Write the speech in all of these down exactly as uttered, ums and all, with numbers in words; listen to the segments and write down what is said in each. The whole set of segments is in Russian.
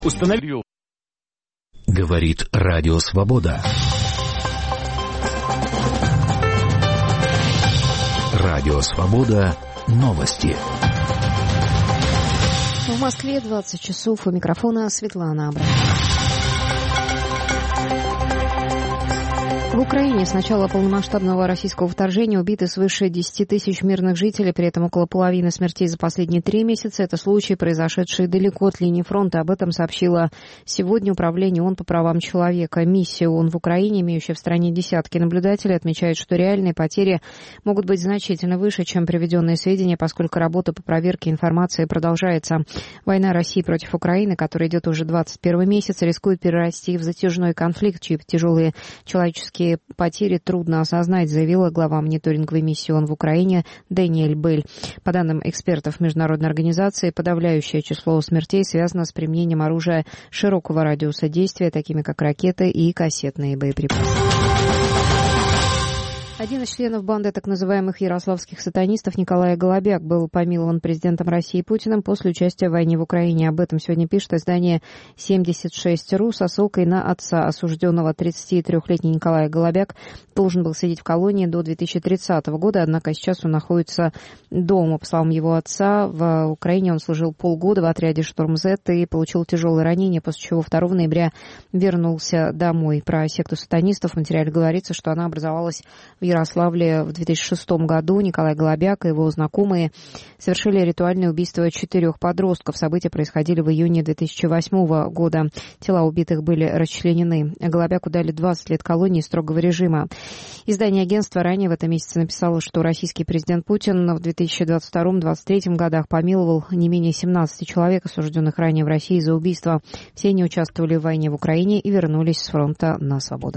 Установил. Говорит Радио Свобода. Радио Свобода. Новости. В Москве двадцать часов. У микрофона Светлана Абрамова. В Украине с начала полномасштабного российского вторжения убиты свыше десяти тысяч мирных жителей, при этом около половины смертей за последние три месяца. Это случаи, произошедшие далеко от линии фронта. Об этом сообщило сегодня Управление ООН по правам человека. Миссия ООН в Украине, имеющая в стране десятки наблюдателей, отмечает, что реальные потери могут быть значительно выше, чем приведенные сведения, поскольку работа по проверке информации продолжается. Война России против Украины, которая идет уже двадцать первый месяц, рискует перерасти в затяжной конфликт, чьи тяжелые человеческие потери трудно осознать, заявила глава мониторинговой миссии ООН в Украине Даниэль Бель. По данным экспертов международной организации, подавляющее число смертей связано с применением оружия широкого радиуса действия, такими как ракеты и кассетные боеприпасы. Один из членов банды так называемых ярославских сатанистов Николай Голобяк был помилован президентом России Путиным после участия в войне в Украине. Об этом сегодня пишет издание семьдесят шесть точка ру со ссылкой на отца осужденного. тридцатитрёхлетний Николай Голобяк должен был сидеть в колонии до две тысячи тридцатого года, однако сейчас он находится дома. По словам его отца, в Украине он служил полгода в отряде «Шторм Зет» и получил тяжелые ранения, после чего второго ноября вернулся домой. Про секту сатанистов в материале говорится, что она образовалась в Ярославле в две тысячи шестом году. Николай Голобяк и его знакомые совершили ритуальное убийство четырех подростков. События происходили в июне две тысячи восьмого года. Тела убитых были расчленены. Голобяку дали двадцать лет колонии строгого режима. Издание агентства ранее в этом месяце написало, что российский президент Путин в две тысячи двадцать втором — две тысячи двадцать третьем годах помиловал не менее семнадцати человек, осужденных ранее в России за убийство. Все они участвовали в войне в Украине и вернулись с фронта на свободу.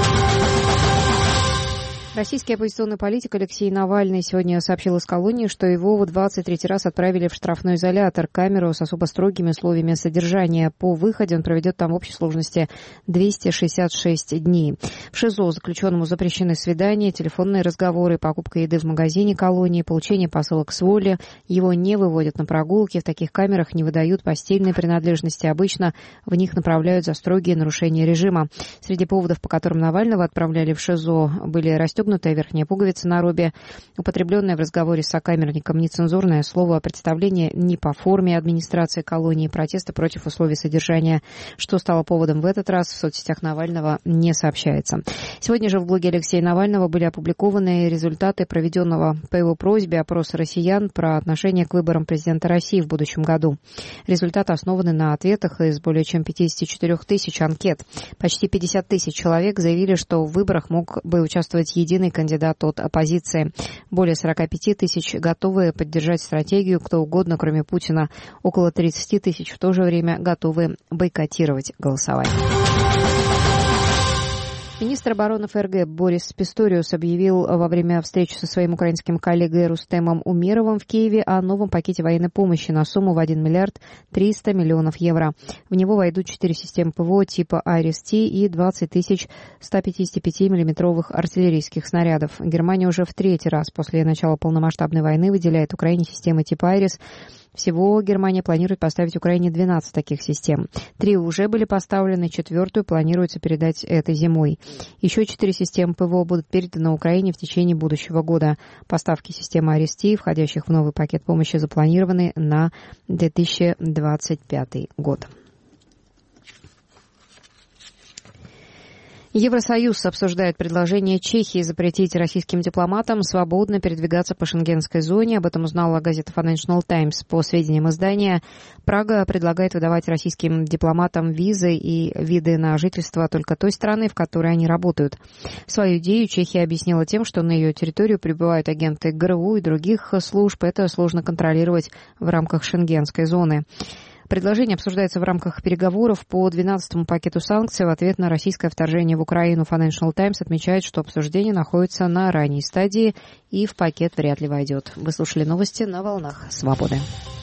Российский оппозиционный политик Алексей Навальный сегодня сообщил из колонии, что его в двадцать третий раз отправили в штрафной изолятор, камеру с особо строгими условиями содержания. По выходе он проведет там в общей сложности двести шестьдесят шесть дней. В ШИЗО заключенному запрещены свидания, телефонные разговоры, покупка еды в магазине колонии, получение посылок с воли. Его не выводят на прогулки. В таких камерах не выдают постельные принадлежности. Обычно в них направляют за строгие нарушения режима. Среди поводов, по которым Навального отправляли в ШИЗО, были расстегнутые верхняя пуговица на робе, употребленное в разговоре с сокамерником нецензурное слово, представление не по форме администрации колонии, протесты против условий содержания. Что стало поводом в этот раз, в соцсетях Навального не сообщается. Сегодня же в блоге Алексея Навального были опубликованы результаты проведенного по его просьбе опроса россиян про отношение к выборам президента России в будущем году. Результаты основаны на ответах из более чем пятидесяти четырёх тысяч анкет. Почти пятьдесят тысяч человек заявили, что в выборах мог бы участвовать единый кандидат от оппозиции. Более сорока пяти тысяч готовы поддержать стратегию кто угодно, кроме Путина. Около тридцати тысяч в то же время готовы бойкотировать голосование. Министр обороны ФРГ Борис Писториус объявил во время встречи со своим украинским коллегой Рустемом Умеровым в Киеве о новом пакете военной помощи на сумму в один миллиард триста миллионов евро. В него войдут четыре системы ПВО типа Айрис-Ти и двадцать тысяч ста пятидесяти пяти миллиметровых артиллерийских снарядов. Германия уже в третий раз после начала полномасштабной войны выделяет Украине системы типа Айрис. Всего Германия планирует поставить Украине двенадцать таких систем. Три уже были поставлены, четвертую планируется передать этой зимой. Еще четыре системы ПВО будут переданы Украине в течение будущего года. Поставки системы Айрис-Ти, входящих в новый пакет помощи, запланированы на две тысячи двадцать пятый год. Евросоюз обсуждает предложение Чехии запретить российским дипломатам свободно передвигаться по шенгенской зоне. Об этом узнала газета Financial Times. По сведениям издания, Прага предлагает выдавать российским дипломатам визы и виды на жительство только той страны, в которой они работают. Свою идею Чехия объяснила тем, что на ее территорию прибывают агенты ГРУ и других служб. Это сложно контролировать в рамках шенгенской зоны. Предложение обсуждается в рамках переговоров по двенадцатому пакету санкций в ответ на российское вторжение в Украину. Financial Times отмечает, что обсуждение находится на ранней стадии и в пакет вряд ли войдет. Вы слушали новости на волнах Свободы.